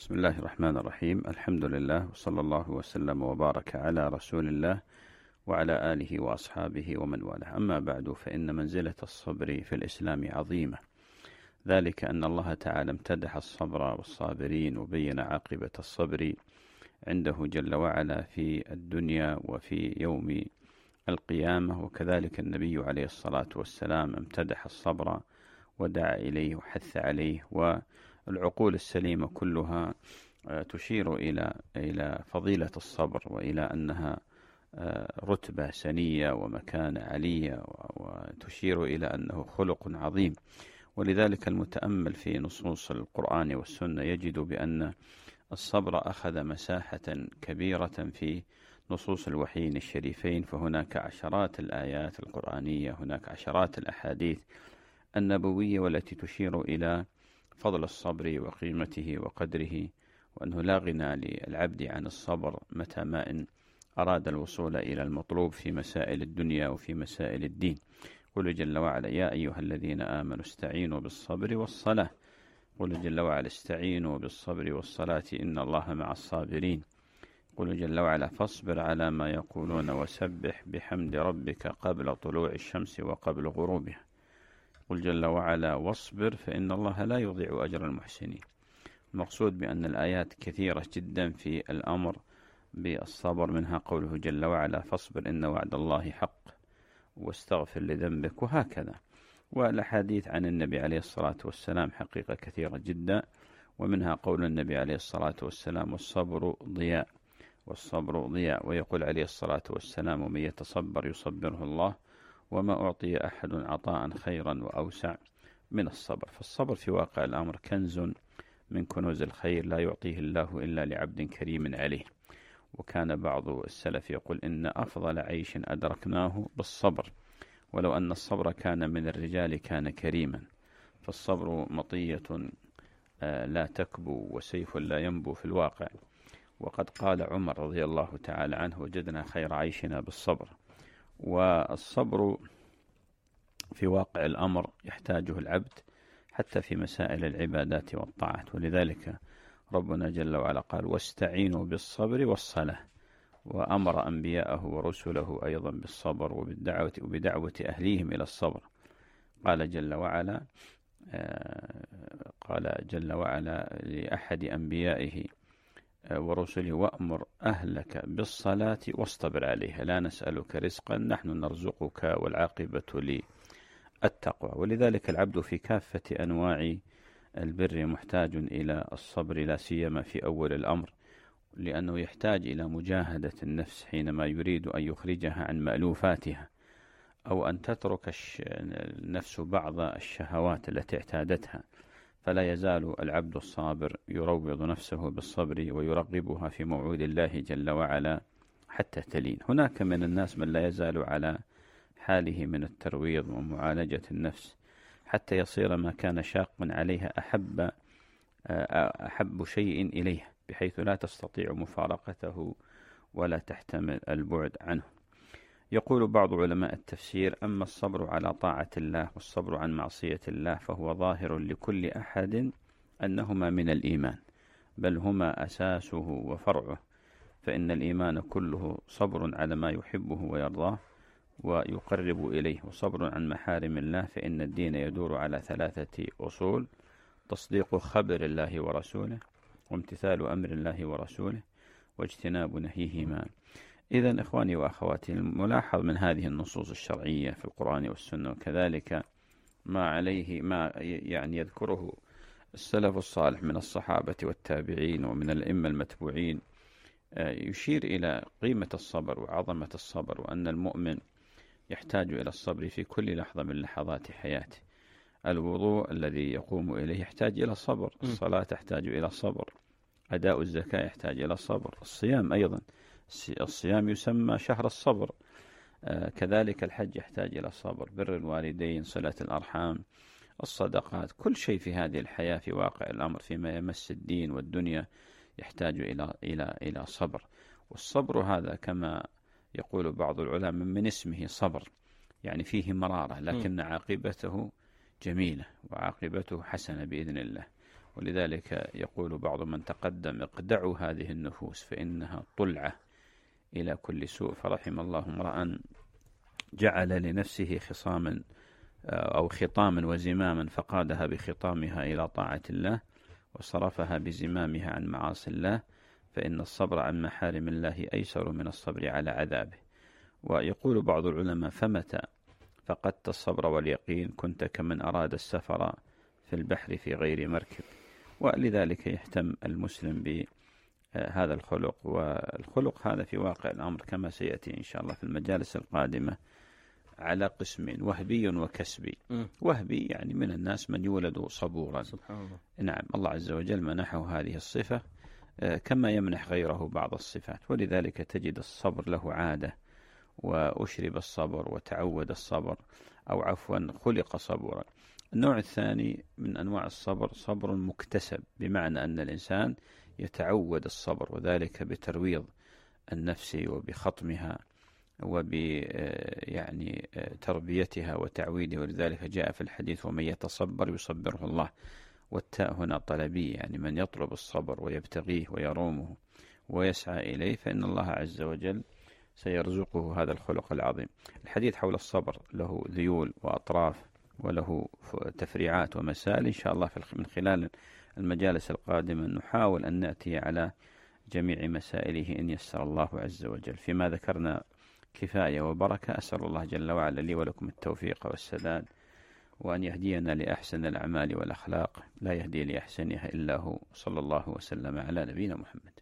بسم الله الرحمن الرحيم. الحمد لله وصلى الله وسلم وبارك على رسول الله وعلى آله وأصحابه ومن والاه. أما بعد، فإن منزلة الصبر في الإسلام عظيمة، ذلك أن الله تعالى امتدح الصبر والصابرين وبين عاقبة الصبر عنده جل وعلا في الدنيا وفي يوم القيامة. وكذلك النبي عليه الصلاة والسلام امتدح الصبر ودعا إليه وحث عليه، والعقول السليمة كلها تشير إلى فضيلة الصبر وإلى أنها رتبة سنية ومكانة علية، وتشير إلى أنه خلق عظيم. ولذلك المتأمل في نصوص القرآن والسنة يجد بأن الصبر أخذ مساحة كبيرة في نصوص الوحيين الشريفين، فهناك عشرات الآيات القرآنية، هناك عشرات الأحاديث النبوية والتي تشير إلى فضل الصبر وقيمته وقدره، وأنه لا غنى للعبد عن الصبر متى ما إن أراد الوصول إلى المطلوب في مسائل الدنيا وفي مسائل الدين. قل جل وعلا: يا أيها الذين آمنوا استعينوا بالصبر والصلاة. قل جل وعلا: استعينوا بالصبر والصلاة إن الله مع الصابرين. قل جل وعلا: فاصبر على ما يقولون وسبح بحمد ربك قبل طلوع الشمس وقبل غروبها. قل جل وعلا: واصبر فإن الله لا يضيع أجر المحسنين. المقصود بأن الآيات كثيرة جدا في الأمر بالصبر، منها قوله جل وعلا: فاصبر إن وعد الله حق واستغفر لذنبك، وهكذا. والأحاديث عن النبي عليه الصلاة والسلام حقيقة كثيرة جدا، ومنها قول النبي عليه الصلاة والسلام: والصبر ضياء، والصبر ضياء. ويقول عليه الصلاة والسلام: ومن يتصبر يصبره الله، وما أعطي أحد عطاء خيرا وأوسع من الصبر. فالصبر في واقع الأمر كنز من كنوز الخير لا يعطيه الله إلا لعبد كريم عليه. وكان بعض السلف يقول: إن أفضل عيش أدركناه بالصبر، ولو أن الصبر كان من الرجال كان كريما. فالصبر مطية لا تكبو وسيف لا ينبو في الواقع. وقد قال عمر رضي الله تعالى عنه: وجدنا خير عيشنا بالصبر. والصبر في واقع الأمر يحتاجه العبد حتى في مسائل العبادات والطاعات. ولذلك ربنا جل وعلا قال: واستعينوا بالصبر والصلاة، وأمر أنبياءه ورسله أيضا بالصبر وبدعوة أهليهم إلى الصبر. قال جل وعلا لأحد أنبيائه ورسله: وأمر أهلك بالصلاة واصطبر عليها لا نسألك رزقا نحن نرزقك والعاقبة للتقوى. ولذلك العبد في كافة أنواع البر محتاج إلى الصبر، لا سيما في أول الأمر، لأنه يحتاج إلى مجاهدة النفس حينما يريد أن يخرجها عن مألوفاتها، أو أن تترك النفس بعض الشهوات التي اعتادتها. فلا يزال العبد الصابر يروض نفسه بالصبر ويرغبها في موعود الله جل وعلا حتى تلين. هناك من الناس من لا يزال على حاله من الترويض ومعالجة النفس حتى يصير ما كان شاقا عليها أحب شيء إليه، بحيث لا تستطيع مفارقته ولا تحتمل البعد عنه. يقول بعض علماء التفسير: أما الصبر على طاعة الله والصبر عن معصية الله فهو ظاهر لكل أحد أنهما من الإيمان، بل هما أساسه وفرعه. فإن الإيمان كله صبر على ما يحبه ويرضاه ويقرب إليه، وصبر عن محارم الله. فإن الدين يدور على 3 أصول: تصديق خبر الله ورسوله، وامتثال أمر الله ورسوله، واجتناب نهيهما. إذن إخواني وأخواتي، الملاحظ من هذه النصوص الشرعية في القرآن والسنة، وكذلك ما يعني يذكره السلف الصالح من الصحابة والتابعين ومن الأئمة المتبوعين، يشير إلى قيمة الصبر وعظمة الصبر، وأن المؤمن يحتاج إلى الصبر في كل لحظة من لحظات حياته. الوضوء الذي يقوم إليه يحتاج إلى صبر، الصلاة تحتاج إلى صبر، أداء الزكاة يحتاج إلى صبر، الصيام أيضا، الصيام يسمى شهر الصبر، كذلك الحج يحتاج إلى صبر، بر الوالدين، صلة الأرحام، الصدقات، كل شيء في هذه الحياة في واقع الأمر فيما يمس الدين والدنيا يحتاج إلى صبر. والصبر هذا كما يقول بعض العلماء من اسمه صبر، يعني فيه مرارة، لكن عاقبته جميلة وعاقبته حسنة بإذن الله. ولذلك يقول بعض من تقدم: اقدعوا هذه النفوس فإنها طلعة إلى كل سوء. فرحم الله امرأ جعل لنفسه خصاما أو خطاما وزماما فقادها بخطامها إلى طاعة الله وصرفها بزمامها عن معاصي الله، فإن الصبر عن محارم الله أيسر من الصبر على عذابه. ويقول بعض العلماء: فمتى فقدت الصبر واليقين كنت كمن أراد السفر في البحر في غير مركب. ولذلك يهتم المسلم بهذا الخلق، والخلق هذا في واقع الأمر كما سيأتي إن شاء الله في المجالس القادمة على قسمين: وهبي وكسبي. وهبي يعني من الناس من يولد صبورا، سبحان الله. نعم، الله عز وجل منحه هذه الصفة كما يمنح غيره بعض الصفات، ولذلك تجد الصبر له عادة، وأشرب الصبر وتعود الصبر، أو عفوا خلق صبورا. النوع الثاني من أنواع الصبر صبر مكتسب، بمعنى أن الإنسان يتعود الصبر، وذلك بترويض النفس وبخطمها يعني تربيتها وتعويدها. ولذلك جاء في الحديث: ومن يتصبر يصبره الله. والتاء هنا طلبية، يعني من يطلب الصبر ويبتغيه ويرومه ويسعى إليه فإن الله عز وجل سيرزقه هذا الخلق العظيم. الحديث حول الصبر له ذيول وأطراف وله تفريعات ومسائل، إن شاء الله من خلال المجالس القادمة نحاول أن نأتي على جميع مسائله إن يسر الله عز وجل. فيما ذكرنا كفاية وبركة. أسأل الله جل وعلا لي ولكم التوفيق والسداد، وأن يهدينا لأحسن الأعمال والأخلاق، لا يهدي لأحسنها إلا هو. صلى الله وسلم على نبينا محمد.